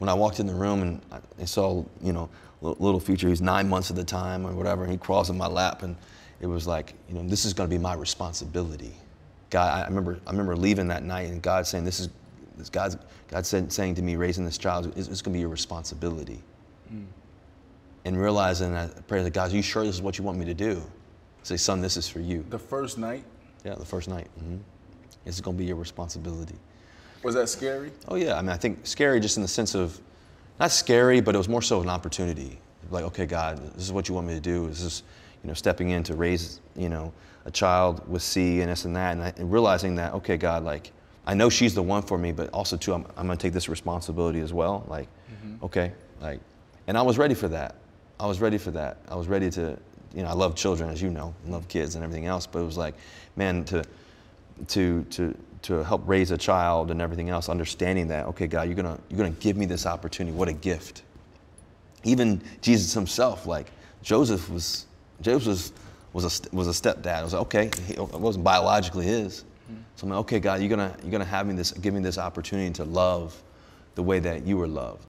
when I walked in the room and I saw, you know, little future, he's 9 months at the time or whatever, and he crawls in my lap, and it was like, you know, this is going to be my responsibility. God, I remember leaving that night and God saying, God saying to me, raising this child, it's going to be your responsibility. Mm. And realizing that, I pray to God, are you sure this is what you want me to do? I say, son, this is for you. The first night? Yeah, the first night. Mm-hmm. This is going to be your responsibility. Was that scary? Oh yeah, I mean, I think scary just in the sense of, not scary, but it was more so an opportunity. Like, okay, God, this is what you want me to do. This is, you know, stepping in to raise, you know, a child with C and this and that, and realizing that, okay, God, like, I know she's the one for me, but also too, I'm going to take this responsibility as well. Like, okay, like, and I was ready for that. I was ready for that. I was ready to, you know, I love children, as you know, I love kids and everything else, but it was like, man, to help raise a child and everything else, understanding that, okay, God, you're gonna give me this opportunity. What a gift. Even Jesus himself, like Joseph was a stepdad. I was like, okay, it wasn't biologically his. So I'm like, okay, God, you're gonna give me this opportunity to love the way that you were loved.